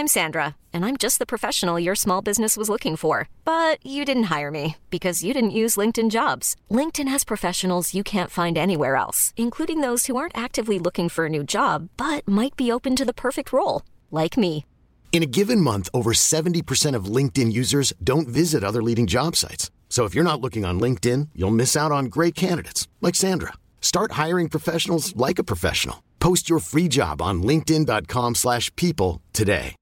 I'm Sandra, and I'm just the professional your small business was looking for. But you didn't hire me because you didn't use LinkedIn Jobs. LinkedIn has professionals you can't find anywhere else, including those who aren't actively looking for a new job, but might be open to the perfect role, like me. In a given month, over 70% of LinkedIn users don't visit other leading job sites. So if you're not looking on LinkedIn, you'll miss out on great candidates like Sandra. Start hiring professionals like a professional. Post your free job on linkedin.com/people today.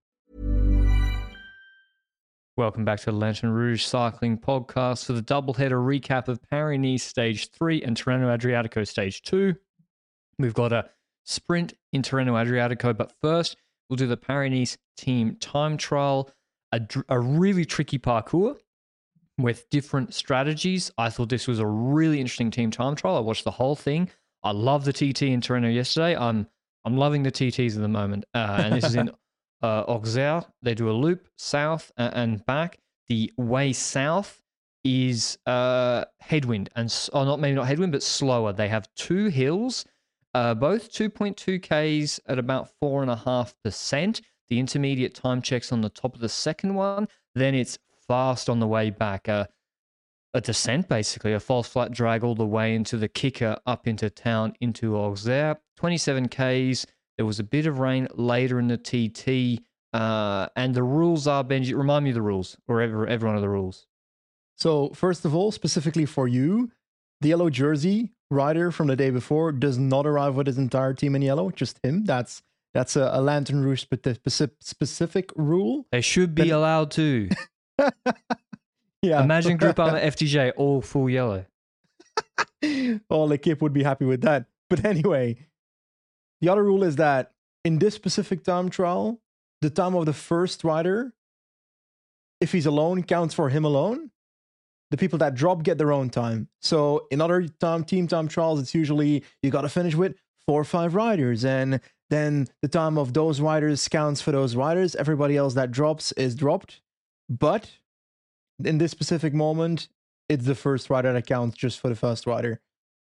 Welcome back to the Lantern Rouge Cycling Podcast for the doubleheader recap of Paris-Nice Stage 3 and Tirreno-Adriatico Stage 2. We've got a sprint in Tirreno-Adriatico, but first we'll do the Paris-Nice team time trial, a really tricky parcours with different strategies. I thought this was a really interesting team time trial. I watched the whole thing. I love the TT in Tirreno yesterday. I'm loving the TTs at the moment. And this is in Auxerre. They do a loop south and back. The way south is headwind, and maybe not headwind, but slower. They have two hills, both 2.2 Ks at about 4.5%. The intermediate time checks on the top of the second one. Then it's fast on the way back. A descent, basically, a false flat drag all the way into the kicker up into town, into Auxerre. 27 Ks. There was a bit of rain later in the TT. And the rules are, Benji, remind me of the rules, or every one of the rules. So, first of all, specifically for you, the yellow jersey rider from the day before does not arrive with his entire team in yellow, just him. That's a Lantern Rouge specific rule. They should be allowed to. Yeah. Imagine Groupama FDJ all full yellow. Well, L'Equipe would be happy with that. But anyway, the other rule is that in this specific time trial, the time of the first rider, if he's alone, counts for him alone. The people that drop get their own time. So in other team time trials, it's usually you got to finish with 4 or 5 riders. And then the time of those riders counts for those riders. Everybody else that drops is dropped. But in this specific moment, it's the first rider that counts just for the first rider.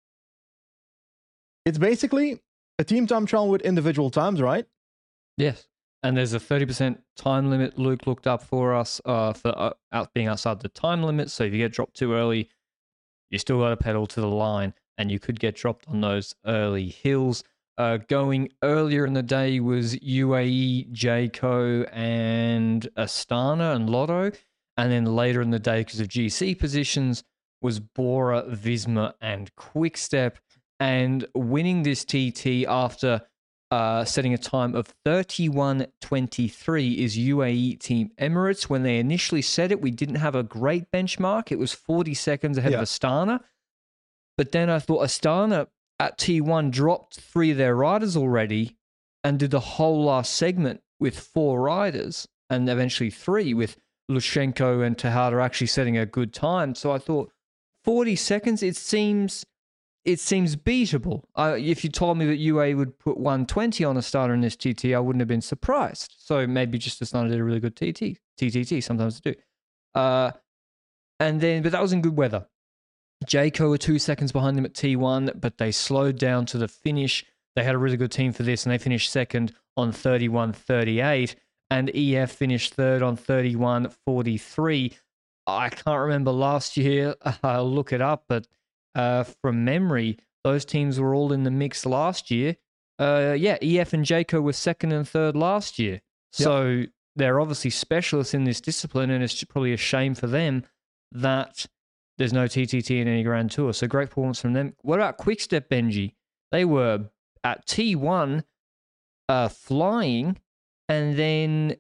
It's basically a team time trial with individual times, right? Yes. And there's a 30% time limit Luke looked up for us for being outside the time limit. So if you get dropped too early, you still got to pedal to the line, and you could get dropped on those early hills. Going earlier in the day was UAE, Jayco, and Astana and Lotto. And then later in the day, because of GC positions, was Bora, Visma, and Quickstep. And winning this TT after setting a time of 31.23 is UAE Team Emirates. When they initially said it, we didn't have a great benchmark. It was 40 seconds ahead of Astana. But then I thought Astana at T1 dropped 3 of their riders already and did the whole last segment with 4 riders, and eventually 3 with Lushenko and Tejada actually setting a good time. So I thought 40 seconds, it seems beatable. If you told me that UAE would put 120 on a starter in this TT, I wouldn't have been surprised. So maybe just Astana did a really good TTT. Sometimes they do. But that was in good weather. Jayco were 2 seconds behind them at T1, but they slowed down to the finish. They had a really good team for this, and they finished second on 31.38. And EF finished third on 31.43. I can't remember last year. I'll look it up, but from memory, those teams were all in the mix last year. EF and Jayco were second and third last year. So they're obviously specialists in this discipline, and it's probably a shame for them that there's no TTT in any Grand Tour. So great performance from them. What about Quickstep, Benji? They were at T1 flying, and then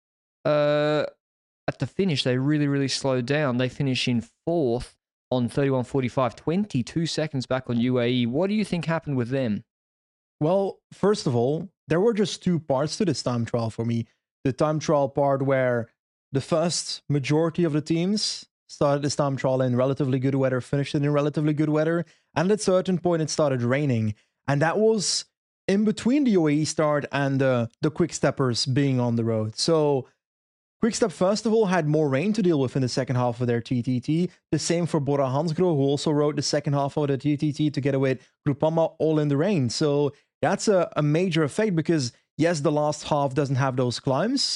at the finish, they really, really slowed down. They finish in 4th on 31.45, 22 seconds back on UAE. What do you think happened with them? Well, first of all, there were just 2 parts to this time trial for me. The time trial part where the first majority of the teams started this time trial in relatively good weather, finished it in relatively good weather, and at a certain point it started raining. And that was in between the UAE start and the Quick-Steppers being on the road. So Quickstep, first of all, had more rain to deal with in the second half of their TTT. The same for Bora Hansgrohe, who also rode the second half of the TTT together with Groupama, all in the rain. So that's a major effect because, yes, the last half doesn't have those climbs,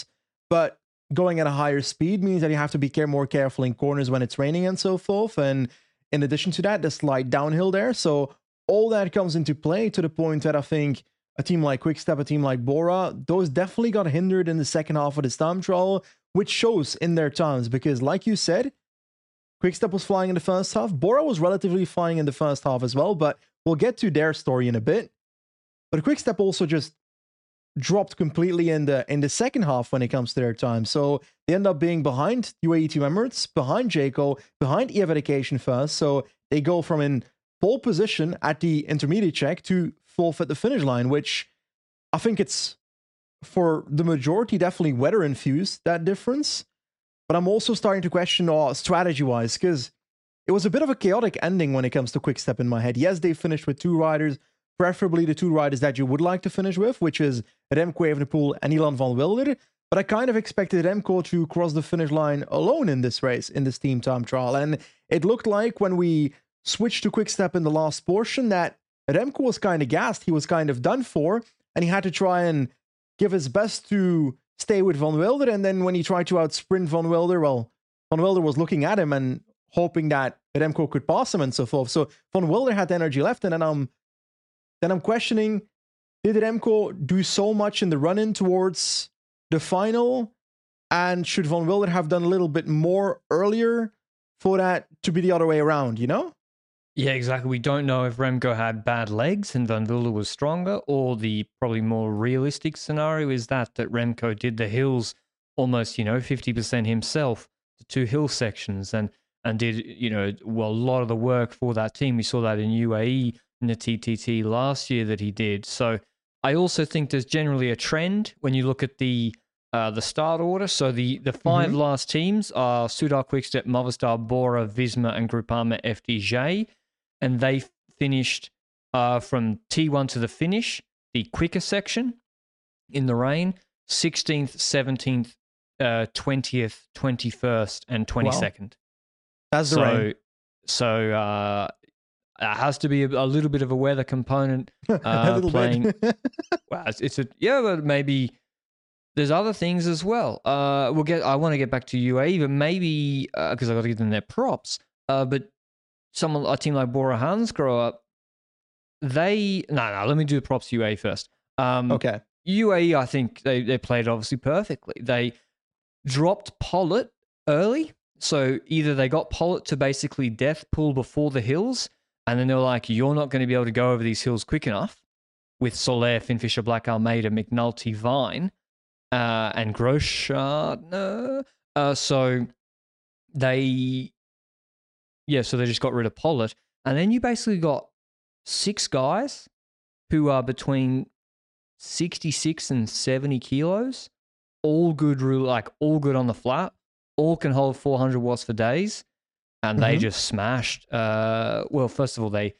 but going at a higher speed means that you have to be more careful in corners when it's raining and so forth. And in addition to that, the slight downhill there. So all that comes into play to the point that I think a team like Quickstep, a team like Bora, those definitely got hindered in the second half of this time trial, which shows in their times. Because like you said, Quickstep was flying in the first half. Bora was relatively flying in the first half as well, but we'll get to their story in a bit. But Quickstep also just dropped completely in the second half when it comes to their time. So they end up being behind UAE Team Emirates, behind Jayco, behind EF Education first. So they go from in pole position at the intermediate check to fourth at the finish line, which I think it's, for the majority, definitely weather infused, that difference. But I'm also starting to question strategy-wise, because it was a bit of a chaotic ending when it comes to Quickstep in my head. Yes, they finished with 2 riders, preferably the 2 riders that you would like to finish with, which is Remco Evenepoel and Ilan van Wilder. But I kind of expected Remco to cross the finish line alone in this race, in this team time trial. And it looked like when we switched to Quickstep in the last portion that Remco was kind of gassed. He was kind of done for, and he had to try and give his best to stay with Van Wilder. And then when he tried to outsprint Van Wilder, well, Van Wilder was looking at him and hoping that Remco could pass him and so forth. So Van Wilder had the energy left, and then I'm questioning, did Remco do so much in the run-in towards the final? And should Van Wilder have done a little bit more earlier for that to be the other way around, you know? Yeah, exactly. We don't know if Remco had bad legs and Van Wilder was stronger, or the probably more realistic scenario is that Remco did the hills almost, 50% himself, the 2 hill sections, and did, a lot of the work for that team. We saw that in UAE in the TTT last year that he did. So I also think there's generally a trend when you look at the start order. So the 5 last teams are Soudal Quickstep, Movistar, Bora, Visma, and Groupama FDJ. And they finished from T1 to the finish, the quicker section in the rain, 16th, 17th, 20th, 21st, and 22nd. Wow. That's the rain. So it has to be a little bit of a weather component. A little playing. bit. Well, but maybe there's other things as well. I want to get back to UAE, but maybe because I got to give them their props. But a team like Bora Hansgrohe, let me do the props to UAE first. Okay. UAE, I think they played obviously perfectly. They dropped Pollitt early. So either they got Pollitt to basically death pull before the hills, and then they're like, you're not going to be able to go over these hills quick enough with Soler, Finfisher, Black Almeida, McNulty, Vine, and Groschardt. So they just got rid of Pollitt. And then you basically got 6 guys who are between 66 and 70 kilos, all good on the flat, all can hold 400 watts for days, and they just smashed. First of all, they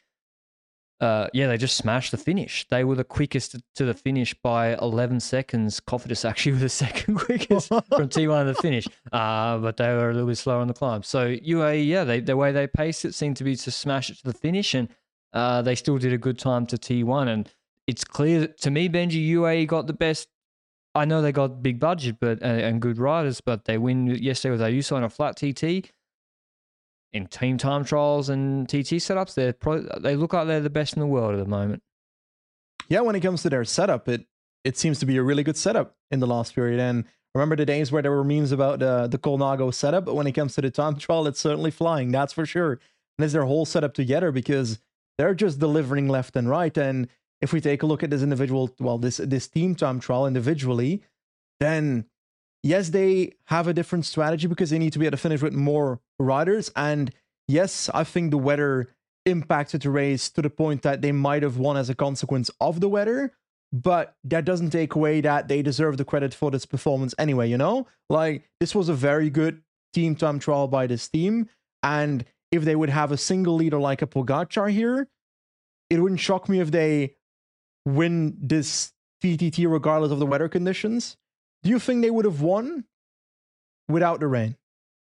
just smashed the finish. They were the quickest to the finish by 11 seconds. Cofidis actually were the second quickest from T1 to the finish, but they were a little bit slower on the climb. So UAE, the way they paced it seemed to be to smash it to the finish, and they still did a good time to T1. And it's clear that, to me, Benji, UAE got the best. I know they got big budget and good riders, but they win yesterday with Ayuso on a flat TT. In team time trials and TT setups, they look like they're the best in the world at the moment. Yeah, when it comes to their setup, it seems to be a really good setup in the last period. And remember the days where there were memes about the Colnago setup, but when it comes to the time trial, it's certainly flying, that's for sure. And it's their whole setup together, because they're just delivering left and right. And if we take a look at this team time trial individually, then yes, they have a different strategy because they need to be able to finish with more riders. And yes, I think the weather impacted the race to the point that they might have won as a consequence of the weather. But that doesn't take away that they deserve the credit for this performance anyway, you know? Like, this was a very good team time trial by this team. And if they would have a single leader like a Pogacar here, it wouldn't shock me if they win this TTT regardless of the weather conditions. Do you think they would have won without the rain?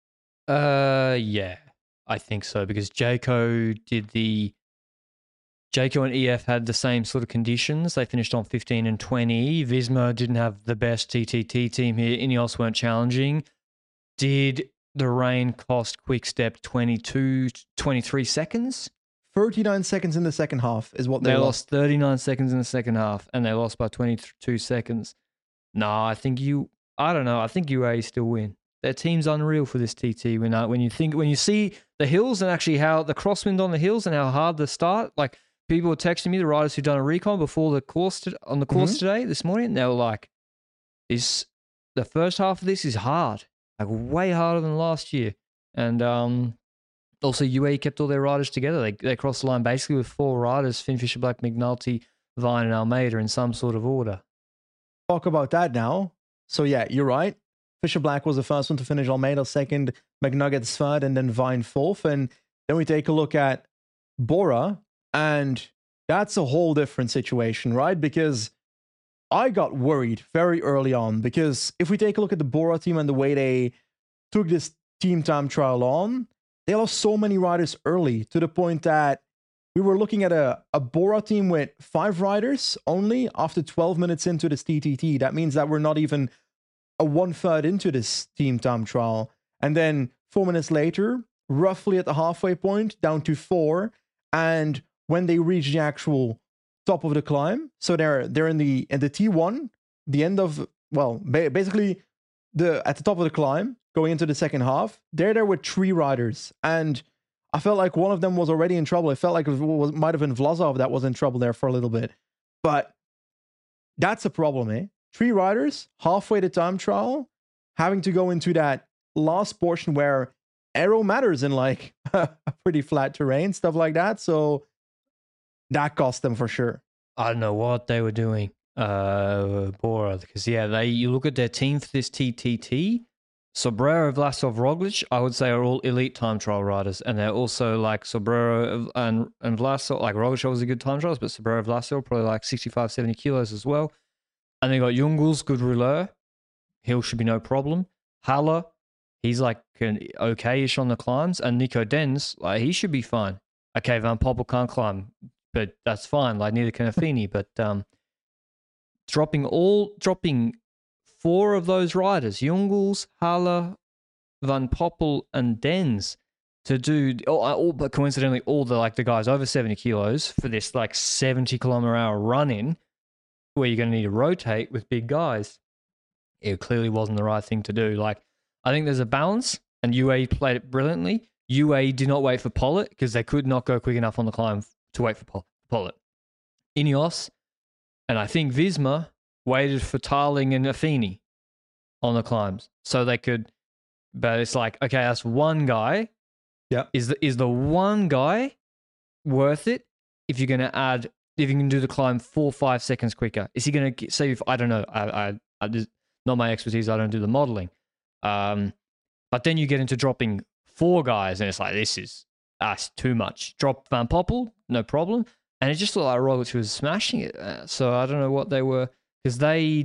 Yeah, I think so, because Jayco did the Jayco and EF had the same sort of conditions. They finished on 15 and 20. Visma didn't have the best TTT team here. Ineos weren't challenging. Did the rain cost Quick-Step 23 seconds? 39 seconds in the second half is what they lost. 39 seconds in the second half, and they lost by 22 seconds. No, I don't know. I think UAE still win. Their team's unreal for this TT. When you see the hills and actually how the crosswind on the hills and how hard the start, like people were texting me, the riders who'd done a recon before the course today, this morning, they were like, the first half of this is hard, like way harder than last year. And also UAE kept all their riders together. They crossed the line basically with 4 riders, Finn Fisher Black, McNulty, Vine and Almeida in some sort of order. Talk about that now. So yeah, you're right. Fisher Black was the first one to finish, Almeida second, McNuggets third, and then Vine fourth. And then we take a look at Bora, and that's a whole different situation, right? Because I got worried very early on, because if we take a look at the Bora team and the way they took this team time trial on, they lost so many riders early to the point that we were looking at a Bora team with 5 riders only after 12 minutes into this TTT. That means that we're not even a 1/3 into this team time trial. And then 4 minutes later, roughly at the halfway point, down to 4. And when they reach the actual top of the climb, so they're in the T1, the end of, well, basically at the top of the climb, going into the second half, they're there with 3 riders. And I felt like one of them was already in trouble. It felt like it might have been Vlasov that was in trouble there for a little bit. But that's a problem, eh? 3 riders, halfway to time trial, having to go into that last portion where aero matters in like a pretty flat terrain, stuff like that. So that cost them for sure. I don't know what they were doing, Bora, because you look at their team for this TTT, Sobrero, Vlasov, Roglic, I would say are all elite time trial riders, and they're also like Sobrero and Vlasov, like Roglic was a good time trials, but Sobrero, Vlasov probably like 65, 70 kilos as well. And they got Jungels, good rouleur. Hill should be no problem. Haller, he's like okay-ish on the climbs. And Nico Denz, like he should be fine. Okay, Van Poppel can't climb, but that's fine. Like neither can Affini. But dropping 4 of those riders, Jungels, Haller, Van Poppel, and Denz, to do but coincidentally all the guys over 70 kilos for this like 70-kilometer-hour run-in, where you're going to need to rotate with big guys, it clearly wasn't the right thing to do. Like, I think there's a balance, and UAE played it brilliantly. UAE did not wait for Pollitt because they could not go quick enough on the climb to wait for Pollitt. Ineos, and I think Visma, waited for Tarling and Affini on the climbs so they could. But it's like, okay, that's one guy. Yeah, is the one guy worth it if you're going to add? If you can do the climb 4 or 5 seconds quicker, is he going to save? I don't know. I not my expertise. I don't do the modeling. But then you get into dropping 4 guys, and it's like that's too much. Drop Van Poppel, no problem, and it just looked like Roglic was smashing it. So I don't know what they were, because they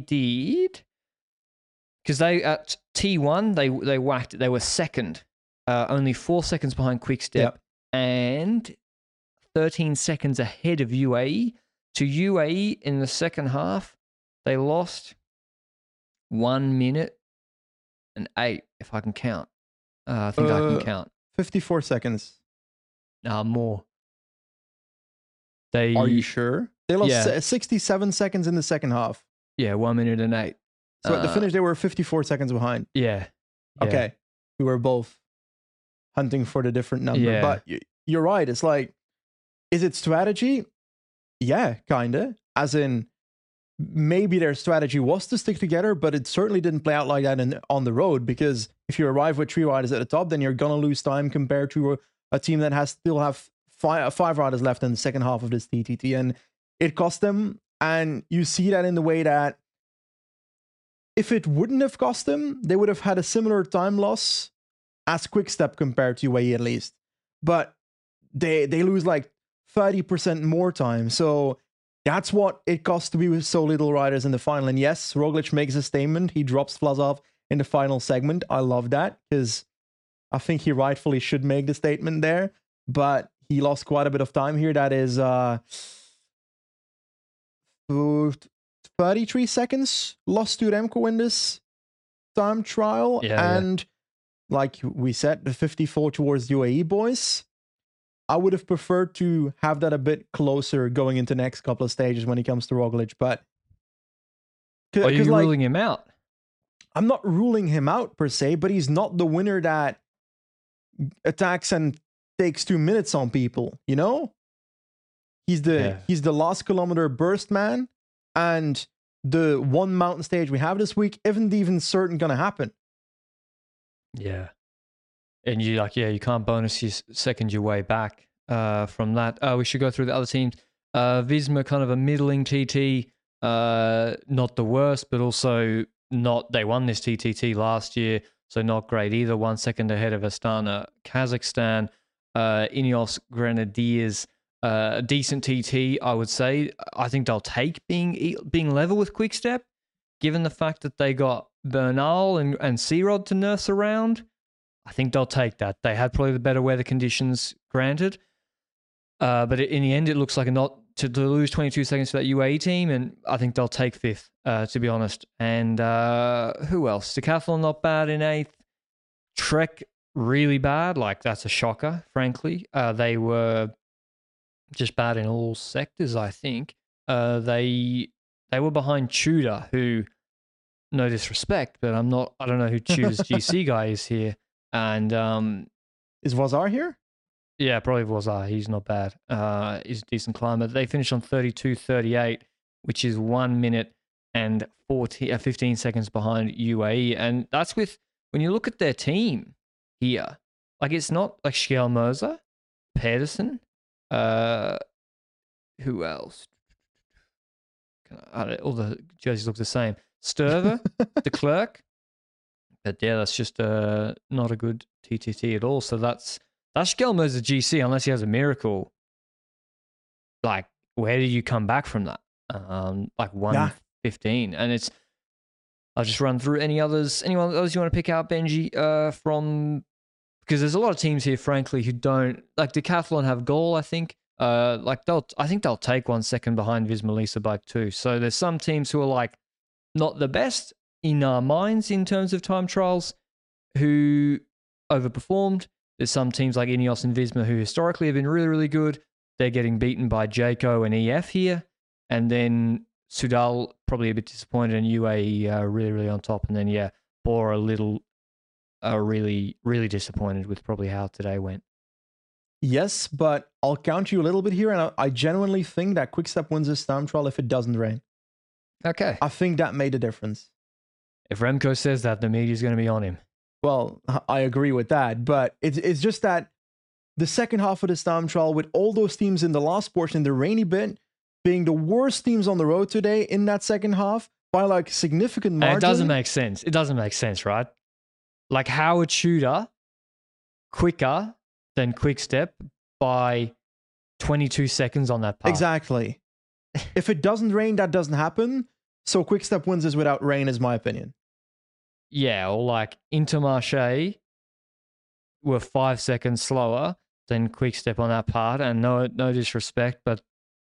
at T1 they whacked it. They were second, only 4 seconds behind Quick-Step, and 13 seconds ahead of UAE. To UAE in the second half, they lost 1 minute and 8, if I can count. I think I can count. 54 seconds. More. Are you sure? They lost 67 seconds in the second half. Yeah, 1 minute and 8. So at the finish, they were 54 seconds behind. Yeah. Okay. We were both hunting for the different number. Yeah. But you're right. It's like, is it strategy? Yeah, kind of. As in, maybe their strategy was to stick together, but it certainly didn't play out like that on the road, because if you arrive with 3 riders at the top, then you're going to lose time compared to a team that still have 5 riders left in the second half of this TTT. And it cost them. And you see that in the way that if it wouldn't have cost them, they would have had a similar time loss as Quick-Step compared to UAE at least. But they lose like 30% more time. So that's what it costs to be with so little riders in the final. And yes, Roglic makes a statement. He drops Vlasov in the final segment. I love that, because I think he rightfully should make the statement there. But he lost quite a bit of time here. That is 33 seconds lost to Remco in this time trial. And like we said, the 54 towards UAE boys. I would have preferred to have that a bit closer going into the next couple of stages when it comes to Roglic, but are you ruling him out? I'm not ruling him out per se, but he's not the winner that attacks and takes 2 minutes on people, you know? He's the last kilometer burst man, and the one mountain stage we have this week isn't even certain gonna happen. Yeah. And you you can't bonus your way back from that. We should go through the other teams. Visma, kind of a middling TT, not the worst, but also not. They won this TTT last year, so not great either. 1 second ahead of Astana, Kazakhstan. Ineos Grenadiers, decent TT, I would say. I think they'll take being level with Quickstep, given the fact that they got Bernal and Searod to nurse around. I think they'll take that. They had probably the better weather conditions, granted. But in the end, it looks like to lose 22 seconds to that UAE team, and I think they'll take fifth, to be honest. And who else? Decathlon not bad in eighth. Trek really bad. Like, that's a shocker, frankly. They were just bad in all sectors, I think. They were behind Tudor, who, no disrespect, but I don't know who Tudor's GC guy is here. And is Vazar here? Yeah, probably Vazar. He's not bad. He's a decent climber. They finished on 32.38, which is 1 minute and 15 seconds behind UAE. And that's with, when you look at their team here, like, it's not like Schiel Mirza, Pedersen, who else? All the jerseys look the same. Sturva, De Klerk. But yeah, that's just not a good TTT at all. So that's Gelmer's a GC, unless he has a miracle. Like, where do you come back from that? Like 1:15, and I'll just run through anyone else you want to pick out, Benji, from, because there's a lot of teams here, frankly, who don't, like Decathlon have goal, I think. I think they'll take 1 second behind Visma Lease Bike too. So there's some teams who are like not the best in our minds in terms of time trials, who overperformed. There's some teams like Ineos and Visma who historically have been really, really good. They're getting beaten by Jayco and EF here. And then Soudal probably a bit disappointed, and UAE really, really on top. And then, Bora really, really disappointed with probably how today went. Yes, but I'll count you a little bit here, and I genuinely think that Quickstep wins this time trial if it doesn't rain. Okay. I think that made a difference. If Remco says that, the media's going to be on him. Well, I agree with that, but it's just that the second half of this time trial, with all those teams in the last portion, the rainy bit, being the worst teams on the road today in that second half by like significant margin. And it doesn't make sense. It doesn't make sense, right? Like, Howard Tudor quicker than Quickstep by 22 seconds on that part. Exactly. If it doesn't rain, that doesn't happen. So Quickstep wins this without rain, is my opinion. Yeah, or like Intermarché were 5 seconds slower than Quickstep on that part, and no disrespect, but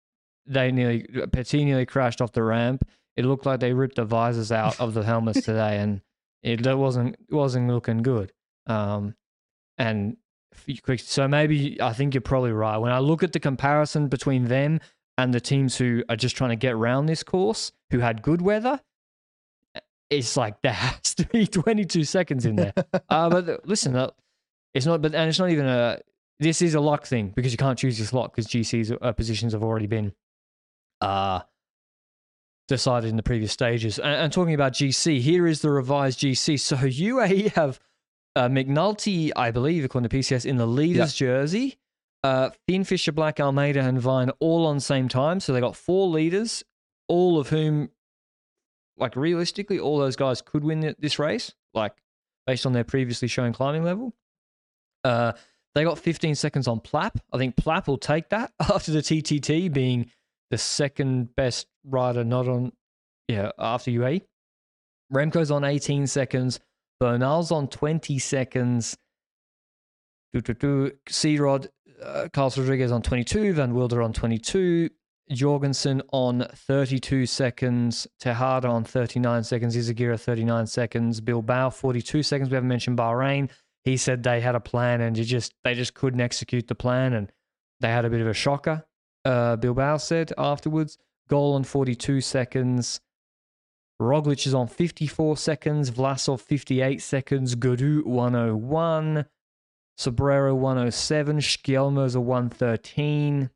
Petit nearly crashed off the ramp. It looked like they ripped the visors out of the helmets today, and it wasn't looking good. And so maybe, I think you're probably right. When I look at the comparison between them and the teams who are just trying to get around this course, who had good weather, it's like there has to be 22 seconds in there. But listen, it's not. But and it's not even this is a luck thing, because you can't choose your slot because GC's positions have already been decided in the previous stages. And talking about GC, here is the revised GC. So UAE have McNulty, I believe, according to PCS, in the leader's jersey. Finn, Fisher, Black, Almeida, and Vine all on the same time. So they got 4 leaders, all of whom, like, realistically, all those guys could win this race, like, based on their previously shown climbing level. They got 15 seconds on Plapp. I think Plapp will take that after the TTT being the second best rider after UAE. Remco's on 18 seconds. Bernal's on 20 seconds. Searod Carlos Rodriguez on 22, Van Wilder on 22, Jorgensen on 32 seconds, Tejada on 39 seconds, Izagirre 39 seconds, Bilbao 42 seconds. We haven't mentioned Bahrain. He said they had a plan and they just couldn't execute the plan, and they had a bit of a shocker. Bilbao said afterwards. Goal on 42 seconds. Roglic is on 54 seconds. Vlasov 58 seconds. Guru 101. Sobrero 107. Schjelmers a 113.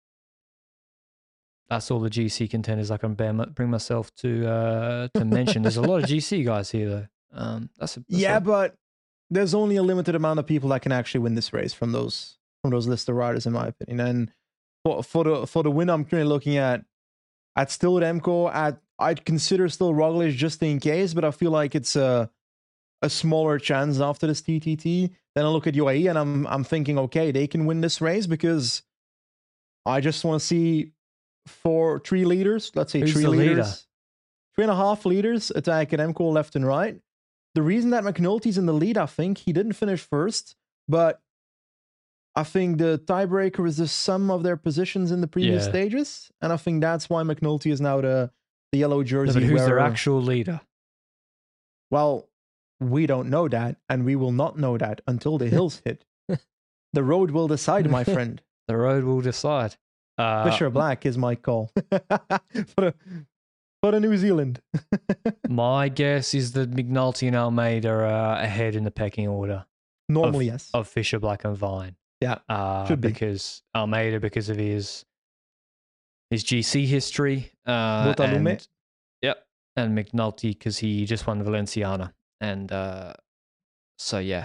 That's all the GC contenders I can bring myself to mention. There's a lot of GC guys here, though. But there's only a limited amount of people that can actually win this race from those list of riders, in my opinion. And for the win, I'm currently looking at still Remco. I'd consider still Roglic just in case, but I feel like it's a smaller chance after this TTT. Then I look at UAE and I'm thinking, okay, they can win this race because I just want to see 3 leaders. Let's say Who's 3 the leaders, 3.5 leaders attack at Remco left and right. The reason that McNulty's in the lead, I think he didn't finish first, but I think the tiebreaker is the sum of their positions in the previous stages, and I think that's why McNulty is now the yellow jersey. No, but who's their actual leader? Well, we don't know that, and we will not know that until the hills hit. The road will decide, my friend. The road will decide. Fisher Black is my call for the New Zealand. My guess is that McNulty and Almeida are ahead in the pecking order. Normally, yes. Of Fisher Black and Vine. Yeah, should be. Because Almeida, because of his GC history. Botalume. And McNulty, because he just won Valenciana. And so, yeah,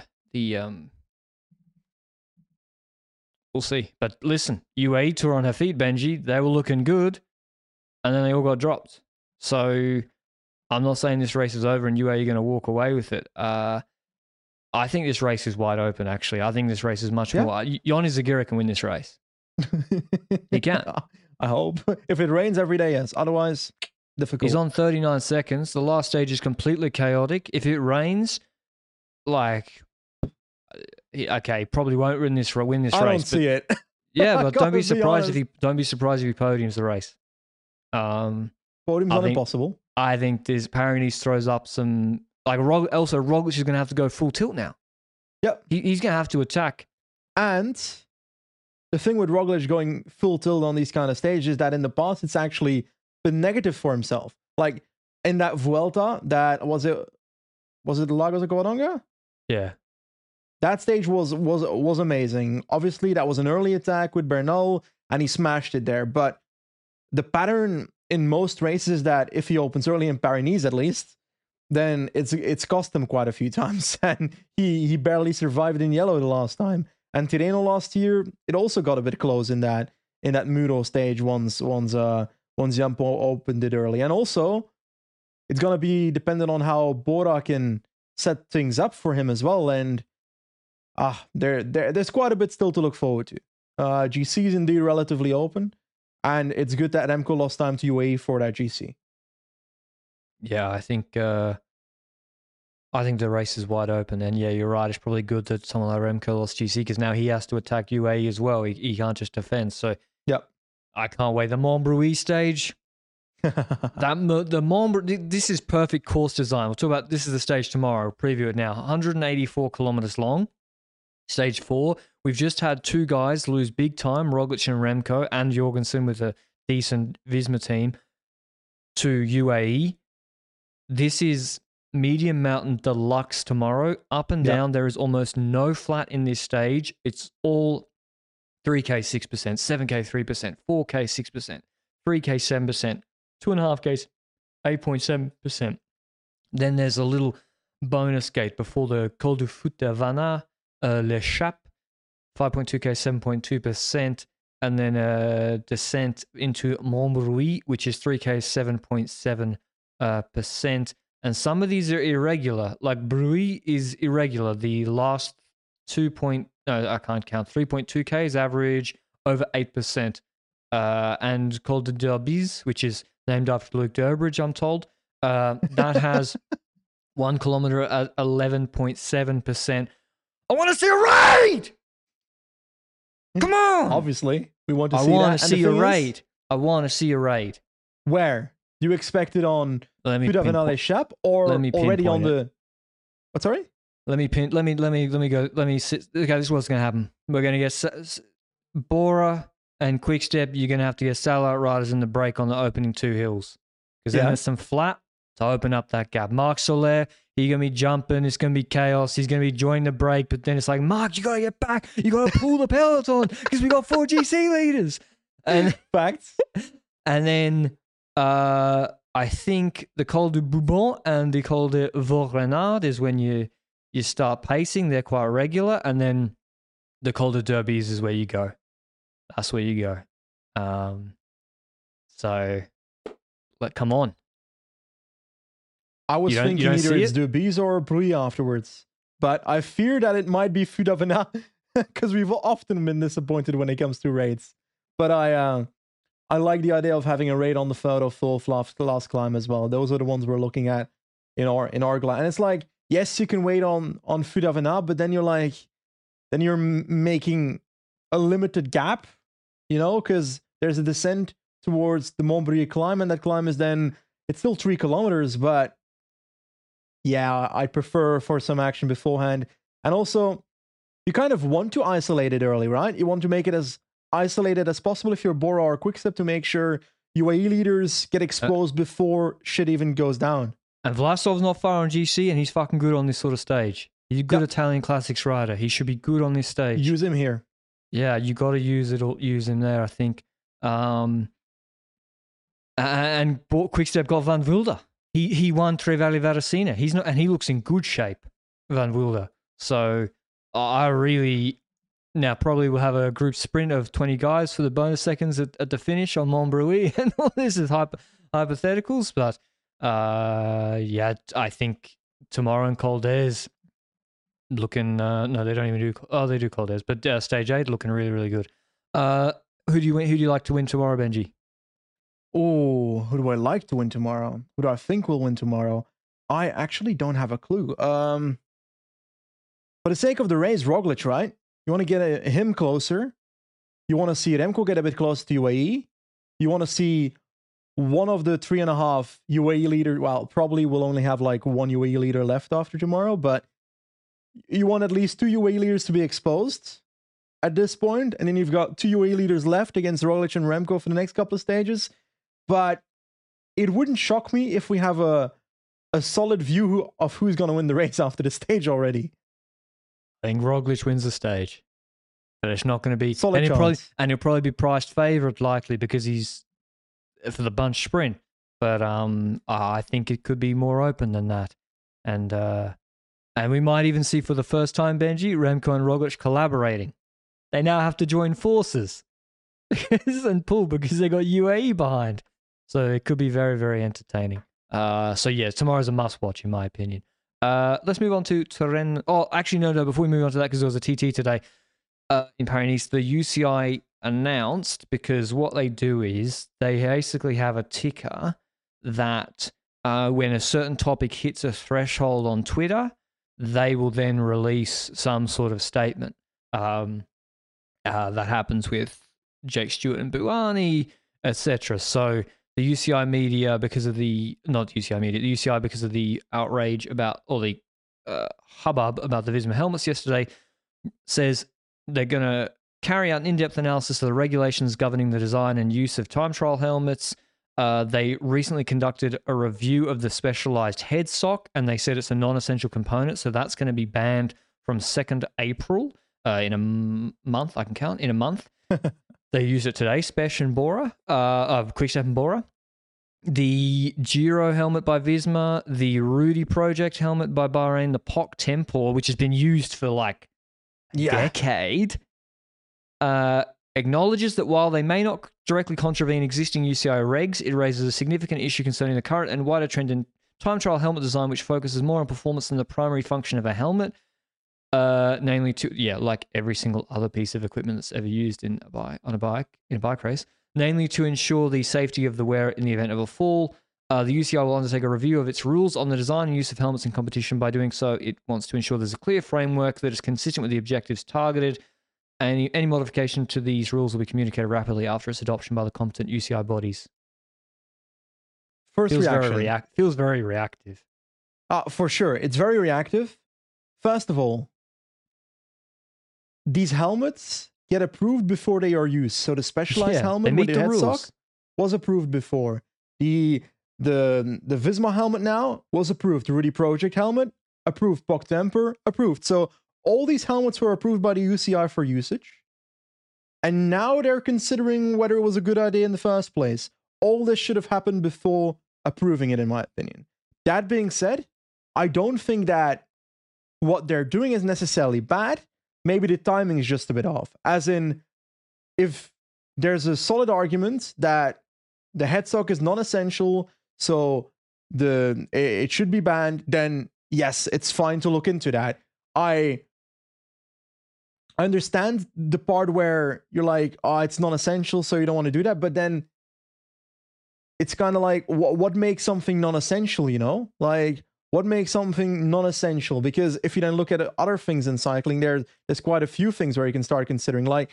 we'll see. But listen, UAE Tour on her feet, Benji. They were looking good, and then they all got dropped. So I'm not saying this race is over and UAE are going to walk away with it. I think this race is wide open, actually. I think this race is much more... Ion Izagirre can win this race. He can. I hope. If it rains every day, yes. Otherwise, difficult. He's on 39 seconds. The last stage is completely chaotic. If it rains, okay, probably won't win this race. I don't see it. Yeah, but don't be surprised if he podiums the race. Podium's not impossible. I think Paris throws up some... also, Roglic is going to have to go full tilt now. Yep. He's going to have to attack. And the thing with Roglic going full tilt on these kind of stages is that in the past, it's actually been negative for himself. Like in that Vuelta, was it Lagos de Covadonga? Yeah. That stage was amazing. Obviously, that was an early attack with Bernal, and he smashed it there. But the pattern in most races is that if he opens early in Paris-Nice, at least, then it's cost him quite a few times, and he barely survived in yellow the last time. And Tirreno last year, it also got a bit close in that Muro stage once Jan Paul opened it early. And also, it's gonna be dependent on how Bora can set things up for him as well. And there's quite a bit still to look forward to. GC is indeed relatively open, and it's good that Remco lost time to UAE for that GC. Yeah, I think the race is wide open, and yeah, you're right. It's probably good that someone like Remco lost GC because now he has to attack UAE as well. He can't just defend. So, yep, I can't wait. The Montbrouilly stage, this is perfect course design. We'll talk about this is the stage tomorrow. We'll preview it now. 184 kilometers long. Stage 4. We've just had 2 guys lose big time, Roglic and Remco, and Jorgensen with a decent Visma team to UAE. This is medium mountain deluxe tomorrow. Up and down, there is almost no flat in this stage. It's all 3K 6%, 7K 3%, 4K 6%, 3K 7%, 2.5K 8.7%. Then there's a little bonus gate before the Col du Fut de Vanna, Le Chap, 5.2K 7.2%. And then a descent into Montbrouilly, which is 3K 7.7%. And some of these are irregular. Like Bruy is irregular. The last 3.2K is average over 8%. And Col de Derbies, which is named after Luke Durbridge, I'm told, that has 1 kilometer at 11.7%. I want to see a raid! Come on! Obviously, we want to I see want that. to And the see a thing is, raid. I want to see a raid. Where? Do you expect it on Let me Huda Finale pinpoint- Shop or let me already on pinpoint the... What, sorry? Let me go. Let me sit. Okay, this is what's going to happen. We're going to get Bora and Quickstep. You're going to have to get satellite riders in the break on the opening 2 hills. Because then Yeah. there's some flat to open up that gap. Marc Soler, he's going to be jumping. It's going to be chaos. He's going to be joining the break. But then it's like, Mark, you got to get back. You got to pull the peloton because we got 4 GC leaders. And Facts. and then I think the Col du Bourbon and the Col de Vaugrenard is when you start pacing. They're quite regular. And then the Col de Derbies is where you go. That's where you go. So, come on. I was You don't thinking either see it's it? Derbies or Bruy afterwards. But I fear that it might be Huda Finale because we've often been disappointed when it comes to raids. But I like the idea of having a raid on the photo full last climb as well. Those are the ones we're looking at in our glide. And it's like, yes, you can wait on Huda Finale, but then you're making a limited gap, because there's a descent towards the Montbrouillet climb, and that climb is then, it's still 3 kilometers, but yeah, I prefer for some action beforehand. And also, you kind of want to isolate it early, right? You want to make it as isolated as possible if you're Bora or Quickstep to make sure UAE leaders get exposed before shit even goes down. And Vlasov's not far on GC, and he's fucking good on this sort of stage. He's a good Italian classics rider. He should be good on this stage. Use him here. Yeah, you got to use him there, I think. And Quickstep got Van Wilder. He won Trevally Varesina. He's not, and he looks in good shape, Van Wilder. So I really now probably will have a group sprint of 20 guys for the bonus seconds at the finish on Montbrouillet, and all this is hypotheticals. But yeah, I think tomorrow in Col d'Aise looking. No, they don't even do. Oh, they do Col d'Aise, but stage 8 looking really, really good. Who do you like to win tomorrow, Benji? Oh, who do I like to win tomorrow? Who do I think will win tomorrow? I actually don't have a clue. For the sake of the race, Roglic, right? You want to get him closer. You want to see Remco get a bit closer to UAE. You want to see one of the 3.5 UAE leader. Well, probably we'll only have like 1 UAE leader left after tomorrow, but you want at least 2 UAE leaders to be exposed at this point, and then you've got 2 UAE leaders left against Roglic and Remco for the next couple of stages. But it wouldn't shock me if we have a solid view of who's going to win the race after the stage already. I think Roglic wins the stage, but it's not going to be solid chance. He'll probably be priced favourite likely because he's for the bunch sprint. But I think it could be more open than that, and we might even see for the first time, Benji, Remco and Roglic collaborating. They now have to join forces and pull because they got UAE behind. So it could be very, very entertaining. So yeah, tomorrow's a must-watch in my opinion. Let's move on to Turenne. Oh, actually, no. Before we move on to that, because there was a TT today in Paris-Nice, the UCI announced, because what they do is they basically have a ticker that when a certain topic hits a threshold on Twitter, they will then release some sort of statement. That happens with Jake Stewart and Buani, etc. So the UCI media, because of the UCI because of the outrage about, or the hubbub about the Visma helmets yesterday, says they're going to carry out an in-depth analysis of the regulations governing the design and use of time trial helmets. They recently conducted a review of the specialized head sock, and they said it's a non-essential component, so that's going to be banned from 2nd April in a month. I can count in a month. They used it today, Spesh and Bora, Quickstep and Bora. The Giro helmet by Visma, the Rudy Project helmet by Bahrain, the POC Tempor, which has been used for like a decade, acknowledges that while they may not directly contravene existing UCI regs, it raises a significant issue concerning the current and wider trend in time trial helmet design, which focuses more on performance than the primary function of a helmet. Namely like every single other piece of equipment that's ever used in a bike race, namely to ensure the safety of the wearer in the event of a fall. The UCI will undertake a review of its rules on the design and use of helmets in competition. By doing so, it wants to ensure there's a clear framework that is consistent with the objectives targeted Any modification to these rules will be communicated rapidly after its adoption by the competent UCI bodies. First Feels reaction. feels very reactive. For sure. It's very reactive. First of all, these helmets get approved before they are used. So the specialized helmet with the headstock was approved before. The Visma helmet now was approved. The Rudy Project helmet, approved. POC Temper, approved. So all these helmets were approved by the UCI for usage. And now they're considering whether it was a good idea in the first place. All this should have happened before approving it, in my opinion. That being said, I don't think that what they're doing is necessarily bad. Maybe the timing is just a bit off. As in, if there's a solid argument that the headstock is non-essential, so it should be banned, then yes, it's fine to look into that. I understand the part where you're like, oh, it's non-essential, so you don't want to do that. But then it's kind of like, what makes something non-essential, you know? Like, what makes something non-essential? Because if you then look at other things in cycling, there's quite a few things where you can start considering. Like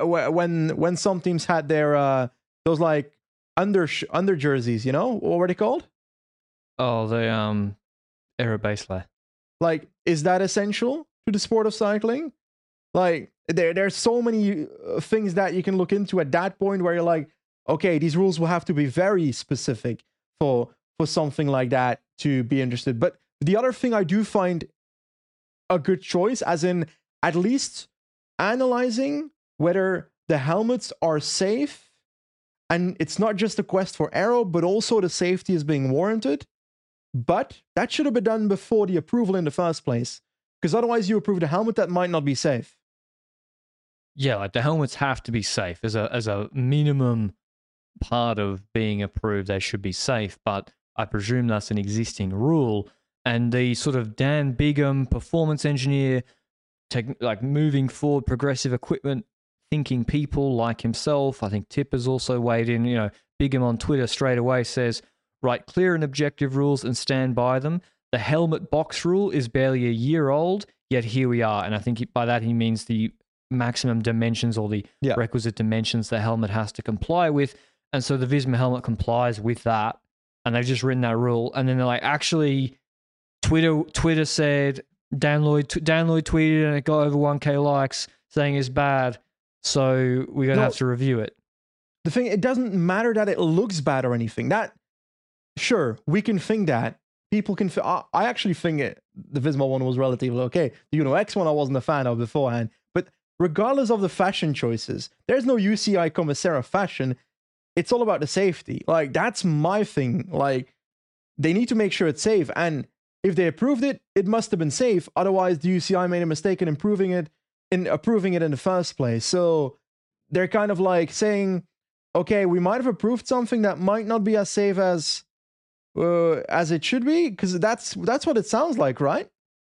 when some teams had their those like under jerseys, you know, what were they called? Oh, the Aero base layer. Like, is that essential to the sport of cycling? Like, there's so many things that you can look into at that point where you're like, okay, these rules will have to be very specific for something like that to be interested. But the other thing I do find a good choice, as in at least analyzing whether the helmets are safe, and it's not just a quest for aero, but also the safety is being warranted. But that should have been done before the approval in the first place, because otherwise you approve the helmet that might not be safe. Yeah, like the helmets have to be safe as a minimum part of being approved. They should be safe, but I presume that's an existing rule. And the sort of Dan Bigham performance engineer, like moving forward, progressive equipment thinking people like himself. I think Tip has also weighed in. You know, Bigham on Twitter straight away says, write clear and objective rules and stand by them. The helmet box rule is barely a year old, yet here we are. And I think by that he means the maximum dimensions or the requisite dimensions the helmet has to comply with. And so the Visma helmet complies with that. And they've just written that rule. And then they're like, actually, Twitter said, Dan Lloyd tweeted and it got over 1K likes saying it's bad. So we're going to have to review it. The thing, it doesn't matter that it looks bad or anything. That, sure, we can think that. People can... I actually think the Visma one was relatively okay. The Uno X one I wasn't a fan of beforehand. But regardless of the fashion choices, there's no UCI Commissera fashion. It's all about the safety. Like, that's my thing. Like, they need to make sure it's safe. And if they approved it, it must have been safe. Otherwise, the UCI made a mistake in approving it in the first place. So they're kind of like saying, okay, we might have approved something that might not be as safe as it should be, because that's what it sounds like, right?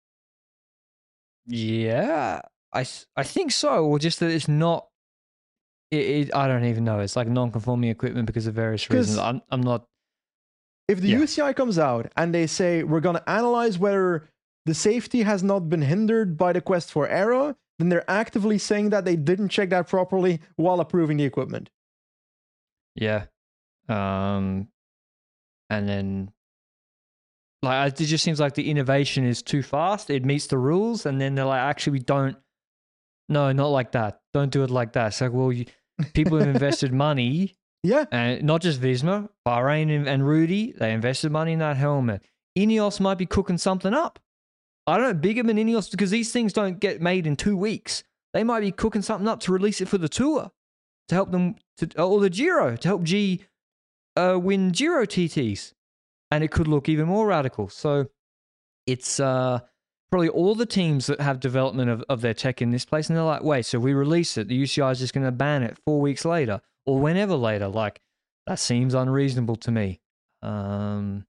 Yeah, I think so. Or just that it's not. I don't even know. It's like non-conforming equipment because of various reasons. I'm not. If the UCI comes out and they say we're going to analyze whether the safety has not been hindered by the quest for aero, then they're actively saying that they didn't check that properly while approving the equipment. Yeah. And then, like, it just seems like the innovation is too fast. It meets the rules, and then they're like, actually, we don't. No, not like that. Don't do it like that. It's like, well, people have invested money. Yeah. And not just Visma, Bahrain and Rudy, they invested money in that helmet. Ineos might be cooking something up. I don't know, Bigham and Ineos, because these things don't get made in 2 weeks. They might be cooking something up to release it for the Tour, to help them, or the Giro, to help G win Giro TTs. And it could look even more radical. So it's probably all the teams that have development of their tech in this place, and they're like, wait, so we release it, the UCI is just going to ban it 4 weeks later, or whenever later. Like, that seems unreasonable to me. But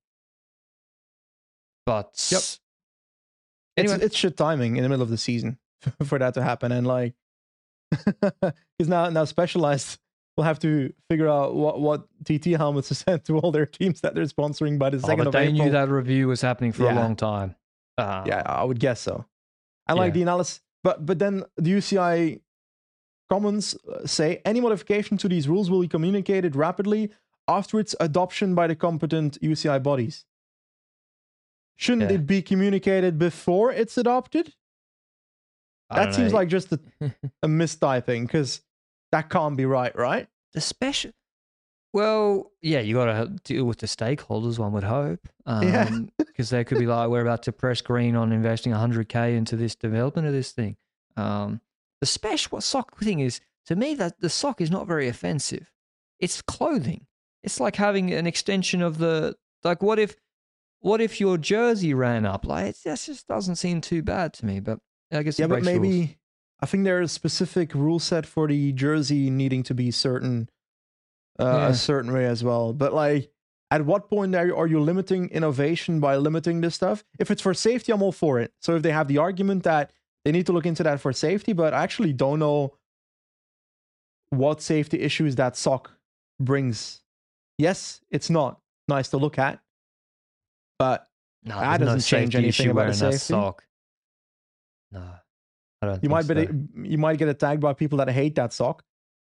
yep. Anyway. It's shit timing in the middle of the season for that to happen. And like, because now Specialized will have to figure out what TT helmets to send to all their teams that they're sponsoring by the 2nd of April. They knew that review was happening for a long time. Yeah, I would guess so. And like the analysis, but then the UCI comments say any modification to these rules will be communicated rapidly after its adoption by the competent UCI bodies. Shouldn't it be communicated before it's adopted? That seems like just a mistyping, because that can't be right? The special... Well, yeah, you got to deal with the stakeholders, one would hope. Because they could be like, we're about to press green on investing 100K into this development of this thing. The special sock thing is, to me, that the sock is not very offensive. It's clothing. It's like having an extension of the... Like, what if your jersey ran up? Like, that just doesn't seem too bad to me, but I guess... Yeah, but maybe... Rules. I think there is a specific rule set for the jersey needing to be certain... a certain way as well. But like, at what point are you limiting innovation by limiting this stuff? If it's for safety, I'm all for it. So if they have the argument that they need to look into that for safety, but I actually don't know what safety issues that sock brings. Yes, it's not nice to look at, but that doesn't change anything about the safety. Sock. No, I don't. You might get attacked by people that hate that sock.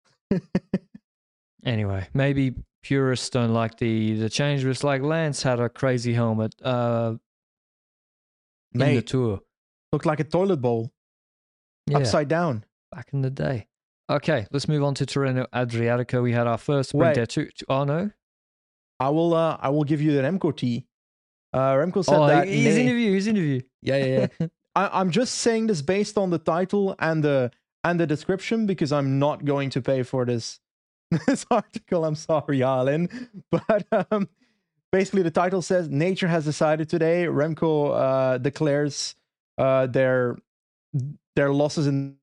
Anyway, maybe purists don't like the change, but it's like Lance had a crazy helmet in the tour. Looked like a toilet bowl. Upside down. Back in the day. Okay, let's move on to Tirreno Adriatico. We had our first sprint there. Oh, no? I will give you the Remco T. Remco said that... His interview. Yeah. I'm just saying this based on the title and the description, because I'm not going to pay for this article. I'm sorry, Arlen. But basically the title says, nature has decided today. Remco declares their losses in...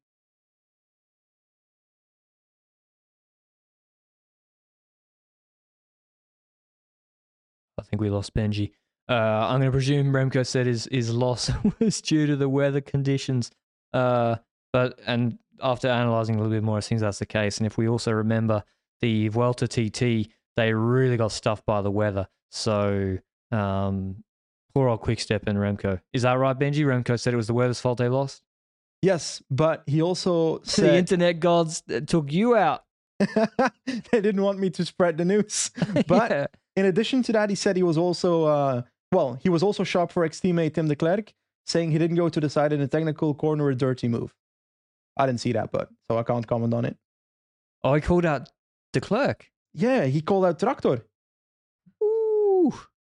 I think we lost Benji. I'm going to presume Remco said his loss was due to the weather conditions. But after analysing a little bit more, it seems that's the case. And if we also remember the Vuelta TT, they really got stuffed by the weather. So poor old Quick-Step and Remco. Is that right, Benji? Remco said it was the weather's fault they lost? Yes, but he also said... The internet gods took you out. They didn't want me to spread the news. But in addition to that, he said he was also... he was also sharp for ex-teammate Tim de Klerk, saying he didn't go to the side in a technical corner, a dirty move. I didn't see that, so I can't comment on it. Oh, he called out de Klerk? Yeah, he called out Tractor. Ooh.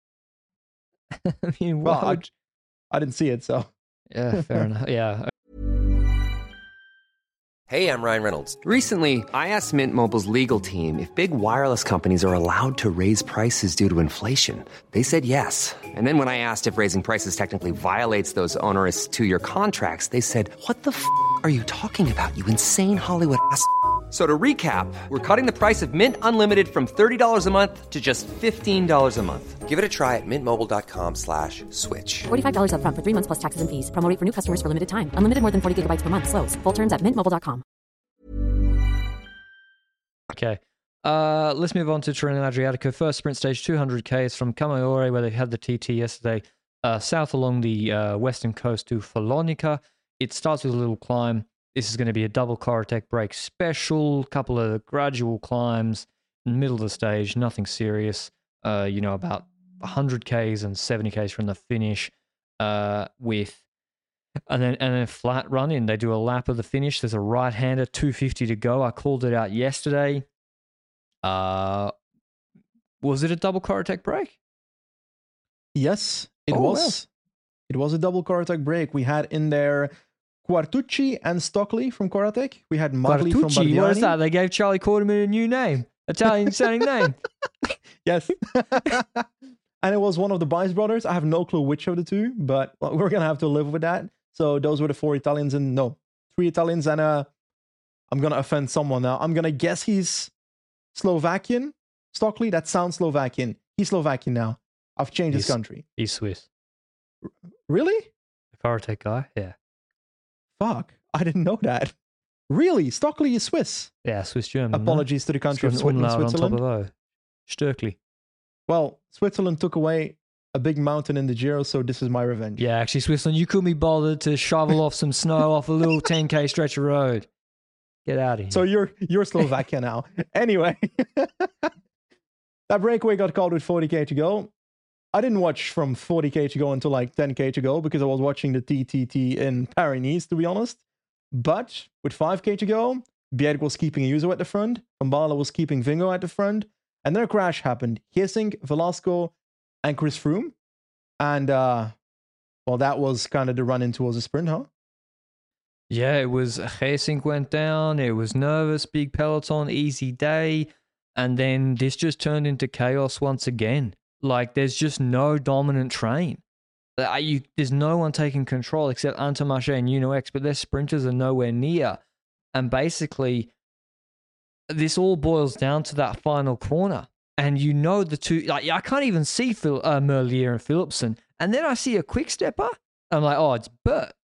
I mean, well, I didn't see it, so... Yeah, fair enough. Yeah. Hey, I'm Ryan Reynolds. Recently, I asked Mint Mobile's legal team if big wireless companies are allowed to raise prices due to inflation. They said yes. And then when I asked if raising prices technically violates those onerous 2-year contracts, they said, "What the f*** are you talking about, you insane Hollywood ass?" So to recap, we're cutting the price of Mint Unlimited from $30 a month to just $15 a month. Give it a try at mintmobile.com/switch. $45 up front for 3 months plus taxes and fees. Promo rate for new customers for limited time. Unlimited more than 40 gigabytes per month. Slows full terms at mintmobile.com. Okay. Let's move on to Tirreno Adriatico. First sprint stage, 200K is from Camaiore, where they had the TT yesterday, south along the western coast to Follonica. It starts with a little climb. This is going to be a double Corotec break special, couple of gradual climbs in the middle of the stage, nothing serious. About 100Ks and 70Ks from the finish with... And then a flat run in. They do a lap of the finish. There's a right-hander, 250 to go. I called it out yesterday. Was it a double Corotec break? Yes, it was. Well. It was a double Corotec break. We had in there Quartucci and Stockley from Corotec. We had Magli from Bardiani. What is that? They gave Charlie Quarterman a new name. Italian-sounding name. Yes. And it was one of the Bice brothers. I have no clue which of the two, but we're going to have to live with that. So those were the 3 Italians, and I'm going to offend someone now. I'm going to guess he's Slovakian. Stockley, that sounds Slovakian. He's Slovakian now. I've changed his country. He's Swiss. Really? The Corotec guy? Yeah. Fuck. I didn't know that. Really? Stockley is Swiss? Yeah, Swiss-German. Apologies to the country of Switzerland. On top of O. Sturkly. Well, Switzerland took away a big mountain in the Giro, so this is my revenge. Yeah, actually, Switzerland, you couldn't be bothered to shovel off some snow off a little 10K stretch of road. Get out of here. So you're Slovakia now. Anyway, that breakaway got called with 40k to go. I didn't watch from 40k to go until like 10k to go because I was watching the TTT in Paris-Nice, to be honest. But with 5k to go, Bjerg was keeping Ayuso at the front, Mbala was keeping Vingo at the front, and then a crash happened. Geesink, Velasco, and Chris Froome. And, well, that was kind of the run-in towards the sprint, huh? Yeah, it was Geesink went down, it was nervous, big peloton, easy day, and then this just turned into chaos once again. Like, there's just no dominant train. There's no one taking control except Intermarché and UnoX, but their sprinters are nowhere near. And basically, this all boils down to that final corner. And you know the two, like, I can't even see Merlier and Philipsen. And then I see a quick stepper. I'm like, oh, it's Bert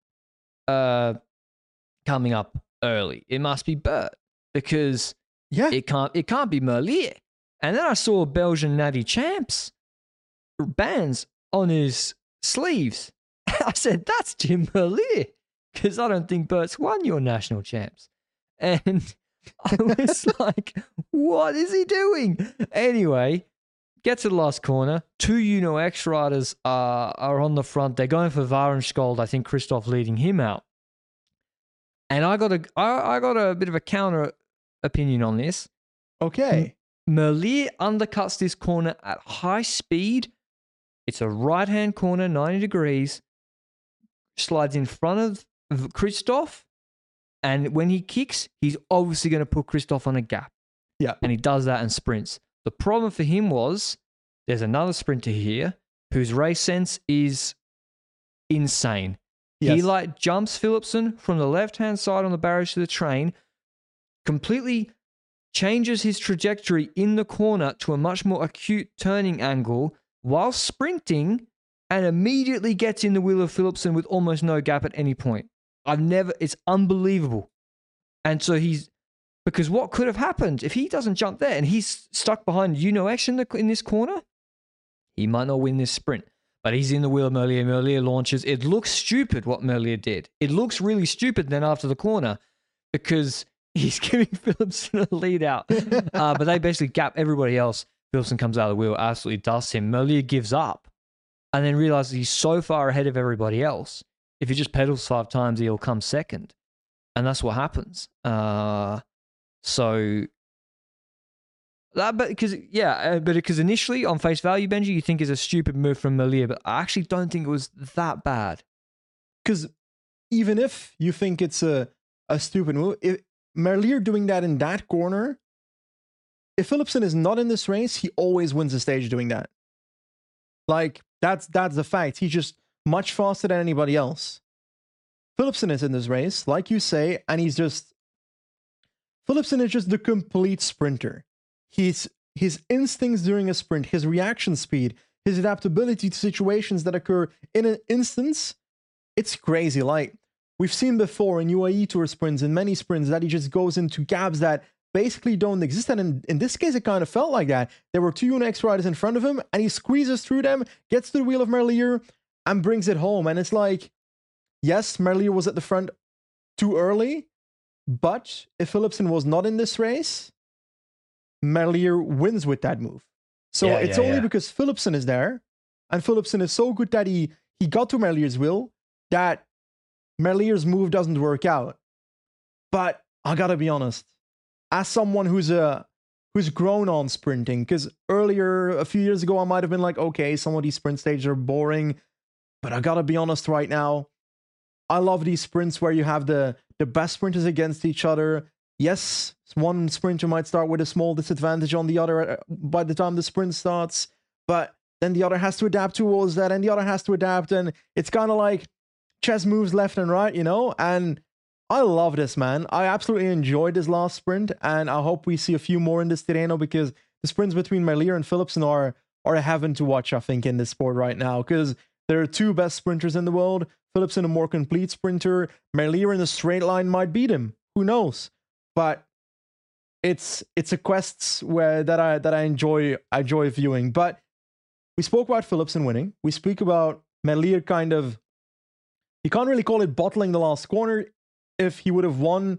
coming up early. It must be Bert because it can't be Merlier. And then I saw Belgian Natty Champs bands on his sleeves. I said, that's Jim Merlier because I don't think Bert's won your national champs. And I was like, what is he doing? Anyway, get to the last corner. Two UnoX riders are on the front. They're going for Varenskold. I think Christoph leading him out. And I got a bit of a counter opinion on this. Okay. Merlier undercuts this corner at high speed. It's a right-hand corner, 90 degrees. Slides in front of Christoph. And when he kicks, he's obviously going to put Christoph on a gap. Yeah. And he does that and sprints. The problem for him was there's another sprinter here whose race sense is insane. Yes. He like jumps Philipsen from the left-hand side on the barriers to the train, completely changes his trajectory in the corner to a much more acute turning angle while sprinting and immediately gets in the wheel of Philipsen with almost no gap at any point. It's unbelievable. And so because what could have happened if he doesn't jump there and he's stuck behind UnoX in this corner, he might not win this sprint. But he's in the wheel of Merlier. Merlier launches. It looks stupid what Merlier did. It looks really stupid then after the corner because he's giving Philipsen a lead out. But they basically gap everybody else. Philipsen comes out of the wheel, absolutely dusts him. Merlier gives up and then realizes he's so far ahead of everybody else. If he just pedals 5 times, he'll come second. And that's what happens. Because initially on face value, Benji, you think it's a stupid move from Merlier, but I actually don't think it was that bad. Because even if you think it's a stupid move, if Merlier doing that in that corner, if Philipsen is not in this race, he always wins the stage doing that. Like, that's the fact. He's just much faster than anybody else. Philipsen is in this race, like you say, and Philipsen is just the complete sprinter. His instincts during a sprint, his reaction speed, his adaptability to situations that occur in an instance, it's crazy. Like, we've seen before in UAE Tour sprints, in many sprints, that he just goes into gaps that basically don't exist. And in this case, it kind of felt like that. There were 2 UnoX riders in front of him, and he squeezes through them, gets to the wheel of Merlier, and brings it home. And it's like, yes, Merlier was at the front too early, but if Philipsen was not in this race, Merlier wins with that move. So it's only because Philipsen is there, and Philipsen is so good that he got to Merlier's wheel, that Merlier's move doesn't work out. But I gotta be honest, as someone who's grown on sprinting, because earlier, a few years ago, I might have been like, okay, some of these sprint stages are boring. But I gotta be honest right now, I love these sprints where you have the best sprinters against each other. Yes, one sprinter might start with a small disadvantage on the other by the time the sprint starts, but then the other has to adapt towards that, and the other has to adapt, and it's kind of like chess moves left and right, you know? And I love this, man. I absolutely enjoyed this last sprint, and I hope we see a few more in this Tirreno, because the sprints between Merlier and Philipsen are a heaven to watch, I think, in this sport right now, because there are 2 best sprinters in the world. Philipsen, a more complete sprinter. Merlier in a straight line might beat him. Who knows? But it's a quest that I enjoy viewing. But we spoke about Philipsen winning. We speak about Merlier kind of, you can't really call it bottling the last corner. If he would have won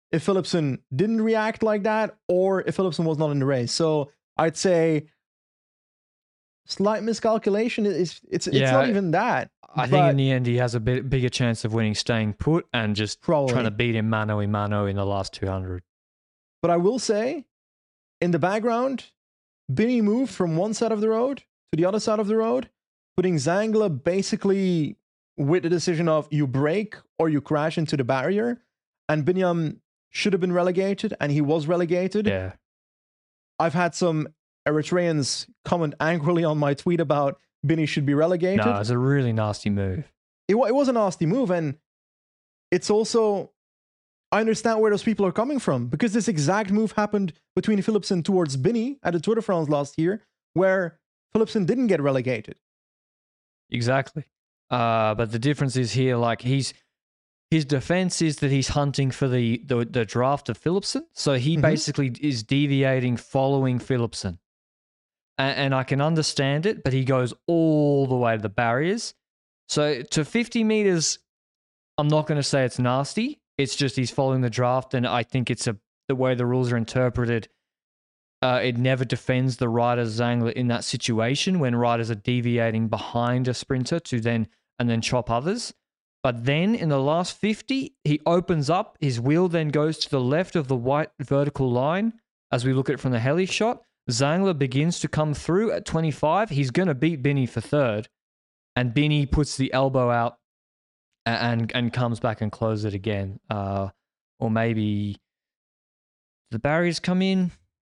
if Philipsen didn't react like that or if Philipsen was not in the race. So I'd say slight miscalculation. It's not even that. I think in the end he has a bit bigger chance of winning staying put and just trying to beat him mano a mano in the last 200. But I will say, in the background, Binny moved from one side of the road to the other side of the road, putting Zangler basically with the decision of you brake or you crash into the barrier. And Binyam should have been relegated, and he was relegated. Yeah. I've had some Eritreans comment angrily on my tweet about Binny should be relegated. No, it's a really nasty move. It was a nasty move, and it's also, I understand where those people are coming from, because this exact move happened between Philipsen towards Binny at the Tour de France last year, where Philipsen didn't get relegated. Exactly. But the difference is here, like his defense is that he's hunting for the draft of Philipsen. So he basically is deviating following Philipsen. And I can understand it, but he goes all the way to the barriers. So to 50 meters, I'm not going to say it's nasty. It's just he's following the draft, and I think it's the way the rules are interpreted. It never defends the rider Zangler in that situation when riders are deviating behind a sprinter to then chop others. But then in the last 50, he opens up. His wheel then goes to the left of the white vertical line. As we look at it from the heli shot, Zangler begins to come through at 25. He's going to beat Binny for third. And Binny puts the elbow out and comes back and closes it again. Or maybe the barriers come in.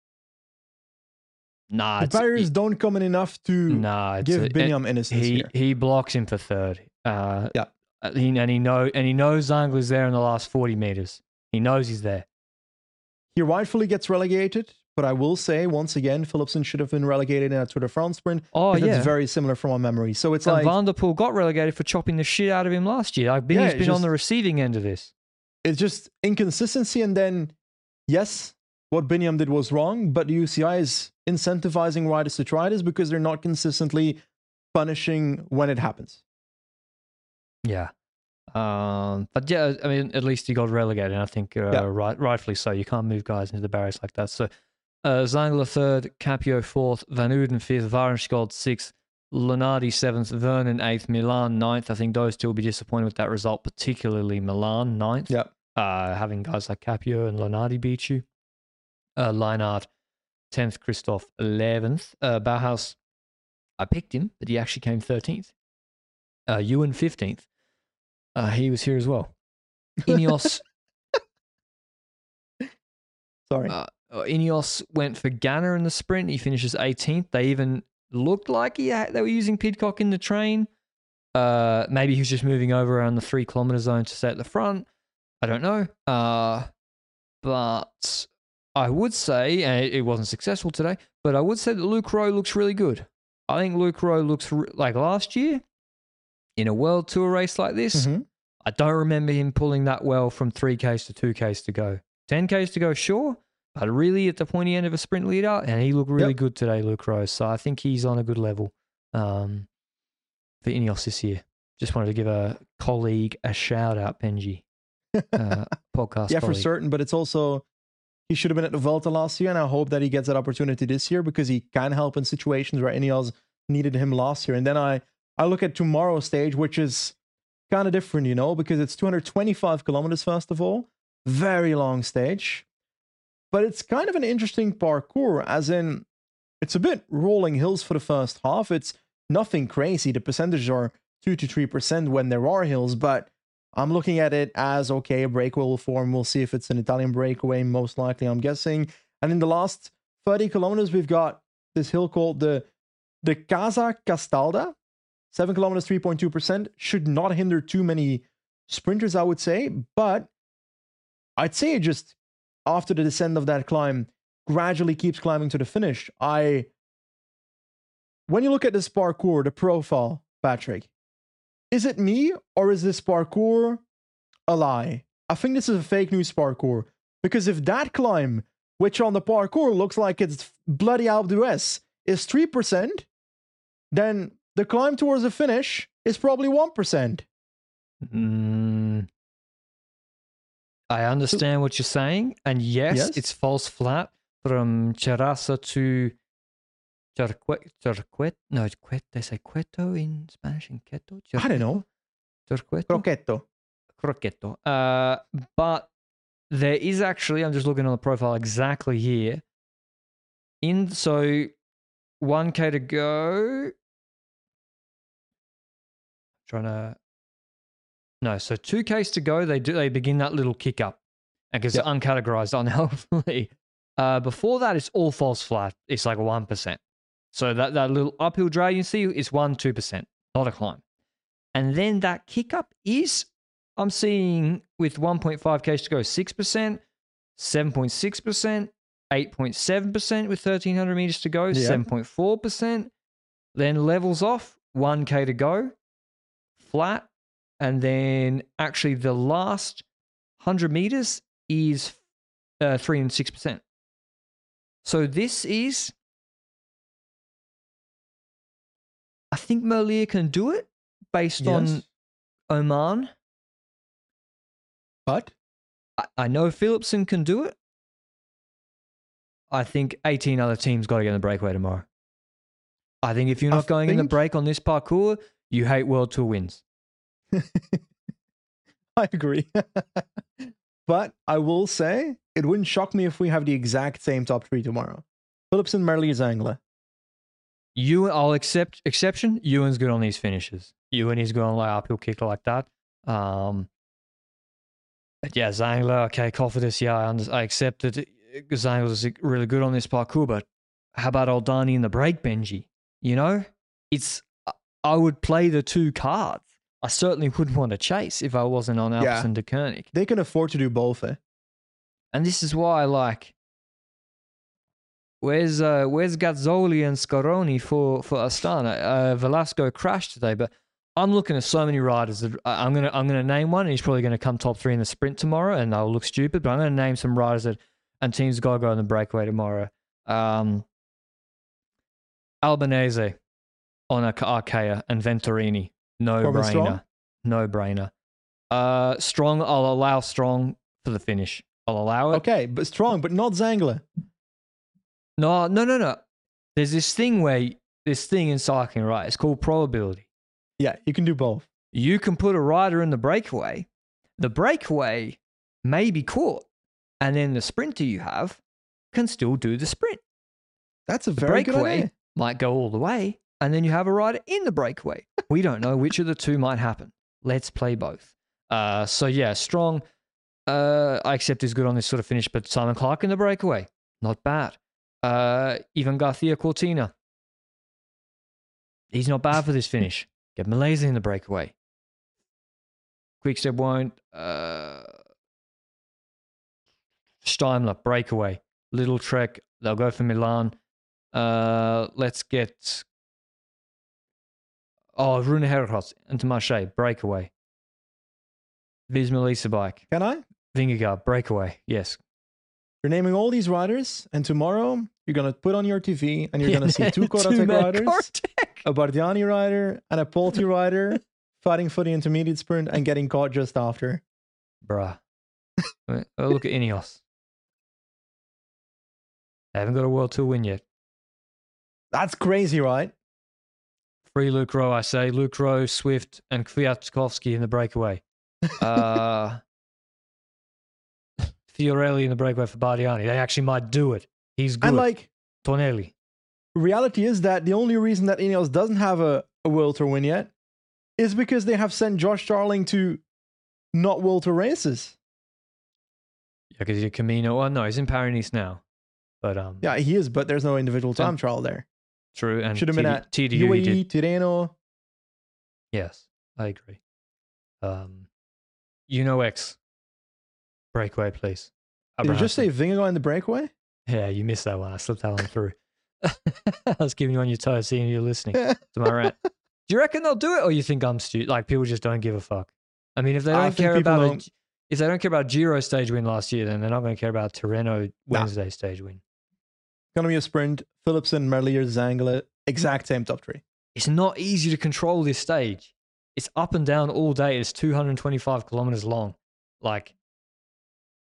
Nah, the barriers don't come in enough to give Binyam innocence here. He blocks him for third. Yeah. He knows Zangler's there in the last 40 meters. He knows he's there. He rightfully gets relegated, but I will say once again, Philipsen should have been relegated in a Tour de France sprint. Oh yeah, it's very similar from my memory. So it's and Van der Poel got relegated for chopping the shit out of him last year. Like Binny's been on the receiving end of this. It's just inconsistency, and then yes, what Binyam did was wrong, but the UCI is incentivizing riders to try this because they're not consistently punishing when it happens. Yeah. But yeah, I mean, at least he got relegated, and I think rightfully so. You can't move guys into the barriers like that. So Zangler third, Capio fourth, Van Uden fifth, Varenskjold sixth, Lunardi seventh, Vernon eighth, Milan ninth. I think those two will be disappointed with that result, particularly Milan ninth. Yeah. Having guys like Capio and Lunardi beat you. Leinart 10th, Christoph 11th. Bauhaus, I picked him, but he actually came 13th. Ewan 15th. He was here as well. Ineos. Sorry. Ineos went for Ganna in the sprint. He finishes 18th. They even looked like they were using Pidcock in the train. Maybe he was just moving over around the 3 kilometer zone to stay at the front. I don't know. But I would say, and it wasn't successful today, but I would say that Luke Rowe looks really good. I think Luke Rowe looks like last year in a World Tour race like this. I don't remember him pulling that well from 3Ks to 2Ks to go. 10Ks to go, sure, but really at the pointy end of a sprint leader, and he looked really good today, Luke Rowe. So I think he's on a good level for Ineos this year. Just wanted to give a colleague a shout out, Benji. Podcast yeah, colleague. for certain, but it's also, he should have been at the Vuelta last year, and I hope that he gets that opportunity this year because he can help in situations where Ineos needed him last year. And then I look at tomorrow's stage, which is kind of different, you know, because it's 225 kilometers, first of all. Very long stage. But it's kind of an interesting parcours, as in, it's a bit rolling hills for the first half. It's nothing crazy. The percentages are 2 to 3% when there are hills, but I'm looking at it as, okay, a breakaway will form. We'll see if it's an Italian breakaway, most likely, I'm guessing. And in the last 30 kilometers, we've got this hill called the Casa Castalda. 7 kilometers, 3.2%. Should not hinder too many sprinters, I would say. But I'd say it just, after the descent of that climb, gradually keeps climbing to the finish. When you look at this parcours, the profile, Patrick, is it me or is this parcours a lie? I think this is a fake news parcours. Because if that climb, which on the parcours looks like it's bloody Alpe d'Huez, is 3%, then the climb towards the finish is probably 1%. I understand what you're saying. And yes, it's false flat from Terraza to they say Cueto in Spanish in Queto? I don't know. Croqueto? Croqueto. But there is actually, I'm just looking on the profile exactly here. So 1K to go. So 2Ks to go, they begin that little kick up. And because it's uncategorized unhealthily. Before that, it's all false flat. It's like 1%. So that little uphill drag you see is 2%, not a climb. And then that kick up is, I'm seeing with 1.5Ks to go, 6%, 7.6%, 8.7% with 1,300 meters to go, 7.4%. Then levels off, 1K to go, flat. And then actually the last 100 meters is 3 and 6%. So this is, I think Merlier can do it based on Oman. But? I know Philipsen can do it. I think 18 other teams got to get in the breakaway tomorrow. I think if you're not going in the break on this parkour, you hate World Tour wins. I agree. But I will say, it wouldn't shock me if we have the exact same top 3 tomorrow. Philipsen, Merlier, Zangler. I'll accept exception. Ewan's good on these finishes. Ewan is good on like uphill kick like that. But yeah, Zangler, okay, Cofidis, I accept that Zangler's really good on this parkour, but how about Oldani in the break, Benji? You know, I would play the 2 cards. I certainly wouldn't want to chase if I wasn't on Alpes and De Koenig. They can afford to do both, eh? And this is why, like, where's Gazzoli and Scaroni for Astana? Velasco crashed today, but I'm looking at so many riders that I'm gonna name one, and he's probably gonna come top 3 in the sprint tomorrow, and I'll look stupid. But I'm gonna name some riders and teams gotta go in the breakaway tomorrow. Albanese on Arkea and Venturini. No brainer. Strong, I'll allow Strong for the finish. I'll allow it. Okay, but Strong, but not Zangler. No. There's this thing in cycling, right? It's called probability. Yeah, you can do both. You can put a rider in the breakaway. The breakaway may be caught, and then the sprinter you have can still do the sprint. That's a very good idea. Might go all the way, and then you have a rider in the breakaway. We don't know which of the 2 might happen. Let's play both. So yeah, Strong, I accept is good on this sort of finish, but Simon Clark in the breakaway, not bad. Ivan Garcia Cortina, he's not bad for this finish. Get Malaysia in the breakaway. Quickstep won't. Steimler, breakaway. Little Trek, they'll go for Milan. Let's get... Rune Herhots into Marche, breakaway. Visma Lisa bike. Can I? Vingegaard, breakaway, yes. You're naming all these riders, and tomorrow you're going to put on your TV and you're going to see 2 Corotec riders, a Bardiani rider, and a Polti rider fighting for the intermediate sprint and getting caught just after. Bruh. Look at Ineos. They haven't got a World Tour win yet. That's crazy, right? Free Luke Rowe, I say. Luke Rowe, Swift, and Kwiatkowski in the breakaway. Fiorelli in the breakaway for Bardiani. They actually might do it. He's good. And like, Tonelli. Reality is that the only reason that Ineos doesn't have a World Tour win yet is because they have sent Josh Starling to not World Tour races. Yeah, because he's a Camino. Well, no, he's in Paris now. But yeah, he is, but there's no individual time trial there. True, and should have been at TDU, UAE, Tirreno. Yes, I agree. UNO-X breakaway, please. Did you just say Vingegaard in the breakaway? Yeah, you missed that one. I slipped that one through. I was keeping you on your toes, seeing you listening to my rant. Do you reckon they'll do it, or you think I'm stupid? Like, people just don't give a fuck. I mean, if they don't care about if they don't care about Giro stage win last year, then they're not going to care about Tirreno Wednesday stage win. It's going to be a sprint. Philipsen, Merlier, Zangler, exact same top 3. It's not easy to control this stage. It's up and down all day. It's 225 kilometers long. Like,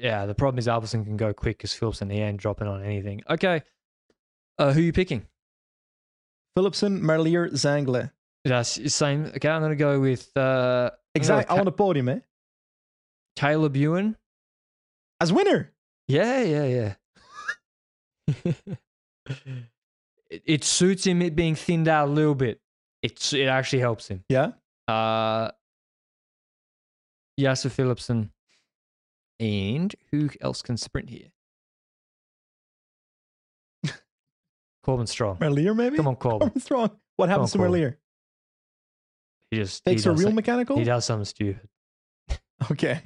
Yeah, the problem is Albertson can go quick because Philipson he ain't dropping on anything. Okay, who are you picking? Philipson, Merlier, Zangle. That's the same. Okay, I'm going to go with Exactly. I want a podium, eh? Caleb Ewan. As winner. Yeah. It suits him it being thinned out a little bit. It actually helps him. Yeah. Jasper Philipson. And who else can sprint here? Corbin Strong. Merlier, maybe? Come on, Corbin. Strong. What happens to Merlier? He just takes a real mechanical? He does something stupid. Okay.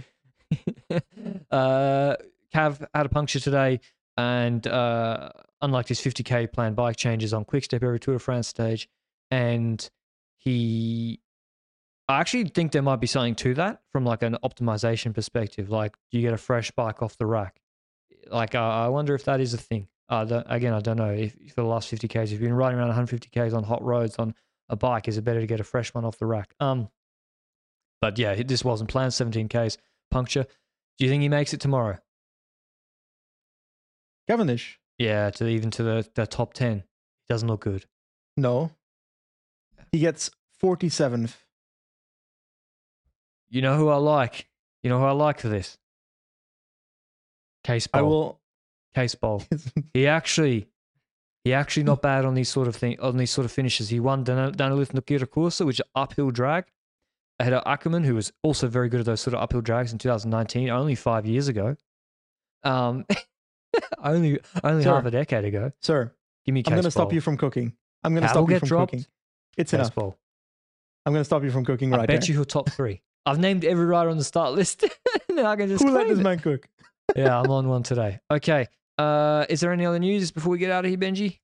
Cav had a puncture today, and unlike his 50k planned bike changes on Quickstep every Tour de France stage, and I actually think there might be something to that from like an optimization perspective. Like, do you get a fresh bike off the rack? Like, I wonder if that is a thing. I don't know. If for the last 50Ks, if you've been riding around 150Ks on hot roads on a bike, is it better to get a fresh one off the rack? But yeah, this wasn't planned, 17Ks puncture. Do you think he makes it tomorrow? Cavendish? Yeah, even to the top 10. He doesn't look good. No. He gets 47th. You know who I like? You know who I like for this? Case Bowl. Case Bowl. He actually not bad on these sort of finishes. He won Danilith Nukira Kursa, which is uphill drag. Ahead of Ackerman, who was also very good at those sort of uphill drags in 2019, only 5 years ago. Only half a decade ago. Sir, give me Case I'm going to Bowl. stop you from cooking. I'm going to stop you from cooking. It's Case enough. Bowl. I'm going to stop you from cooking right I bet you he'll top 3. I've named every rider on the start list. Now I can just Who let claim this it. man cook? Yeah, I'm on one today. Okay. Is there any other news before we get out of here, Benji?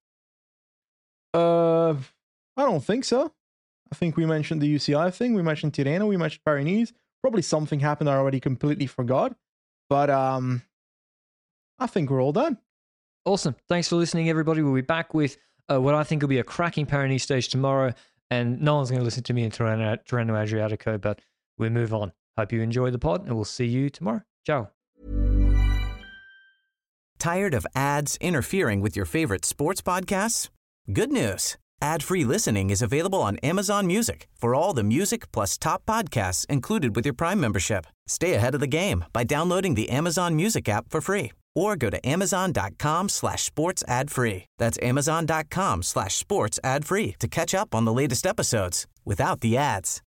I don't think so. I think we mentioned the UCI thing. We mentioned Tirreno. We mentioned Paris-Nice. Probably something happened I already completely forgot. But I think we're all done. Awesome. Thanks for listening, everybody. We'll be back with what I think will be a cracking Paris-Nice stage tomorrow. And no one's going to listen to me in Tirreno Adriatico, but we move on. Hope you enjoy the pod, and we'll see you tomorrow. Ciao. Tired of ads interfering with your favorite sports podcasts? Good news. Ad-free listening is available on Amazon Music for all the music plus top podcasts included with your Prime membership. Stay ahead of the game by downloading the Amazon Music app for free or go to amazon.com/sports ad free. That's amazon.com/sports ad free to catch up on the latest episodes without the ads.